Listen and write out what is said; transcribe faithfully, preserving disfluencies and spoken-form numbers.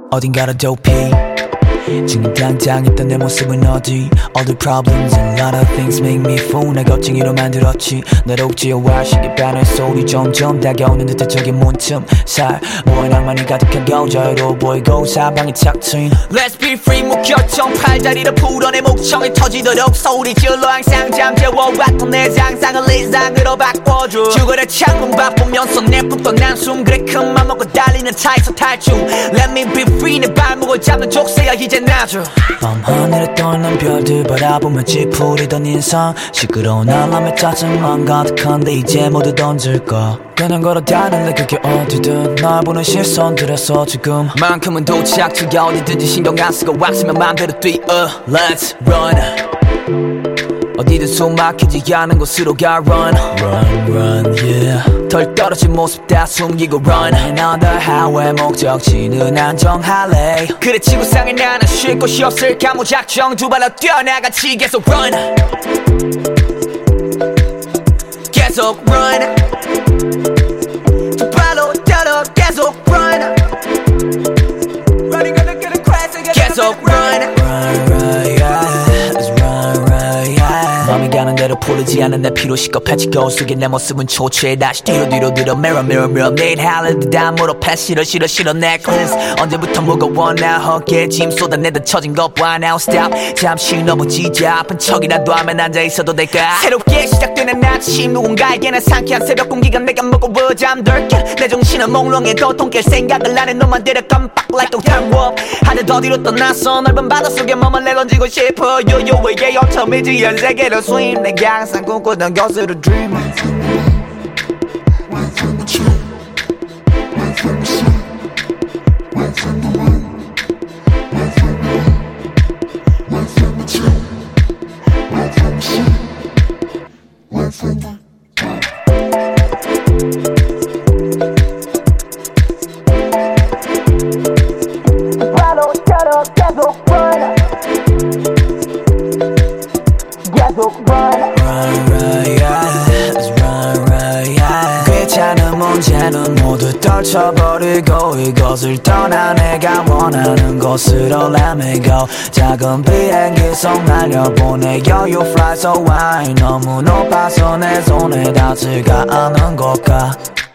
어딘가로 도피 지금 당장 있던 내 모습은 어디 All the problems and a lot of things make me fool 날 겁쟁이로 만들었지 날 옥지어와 시계바늘 소리 점점 다가오는 듯한 저기 문틈 살 모에 낭만이 가득하고 자유로워 보이고 사방이 착 트인 Let's be free 무결점 팔다리를 풀어내 목청이 터지도록 소리 질러 항상 잠재워왔던 내 상상을 이상으로 바꿔줘 죽어라 창문 바쁘면서 내뿜던 난숨 그래 큰맘 먹고 달리는 차에서 탈출 Let me be free 내 발목을 잡는 족쇄야 이제 놔줘 밤하늘에 떠있는 별들 바라보며 찌푸리던 인상 시끄러운 알람에 짜증만 가득한데 이제 모두 던질까 그냥 걸어 다닐래 그게 어디든 날 보는 시선들에서 지금 만큼은 도착지가 어디든지 신경 안 쓰고 왔으면 맘대로 뛰어 Let's run 어디든 숨 막히지 않은 곳으로 가 run Run run yeah 덜 떨어진 모습 다 숨기고 run Another highway 목적지는 안정할래 그래 지구상에 나는 쉴 곳이 없을까 무작정 두 발로 뛰어나가지 계속 run 계속 run 두 발로 뛰어 계속 run 계속 run Run run yeah Let's run run yeah 맘이 가는 대로 풀리지 않은 내 피로 시겁해지 거울 속에 내 모습은 초췌해 다시 뒤로 뒤로 뒤로 mirror mirror mirror 내일 할래 담으로 패스 싫어 싫어 싫어 necklace 언제부터 무거워 나 어깨에 짐 쏟아내다 처진 것 봐 now stop 잠시 넘어지자 아픈 척이라도 하면 앉아있어도 될까 새롭게 시작되는 아침 누군가에게는 상쾌한 새벽 공기가 내가 먹고 잠들게 내 정신은 몽롱해도 통깰 생각을 안해 너만 데려 깜빡 like a time warp 하늘 더 뒤로 떠나서 넓은 바닷속에 몸을 내던지고 싶어 요요의 어처미지 연 세계로 swim 내가 항상 꿈꾸던 것으로 dream 괜찮은 문제는 모두 떨쳐버리고 이것을 떠나 내가 원하는 곳으로 let me go 작은 비행기 속 날려보내요 You fly so high 너무 높아서 내 손에 닿지가 않은 걸까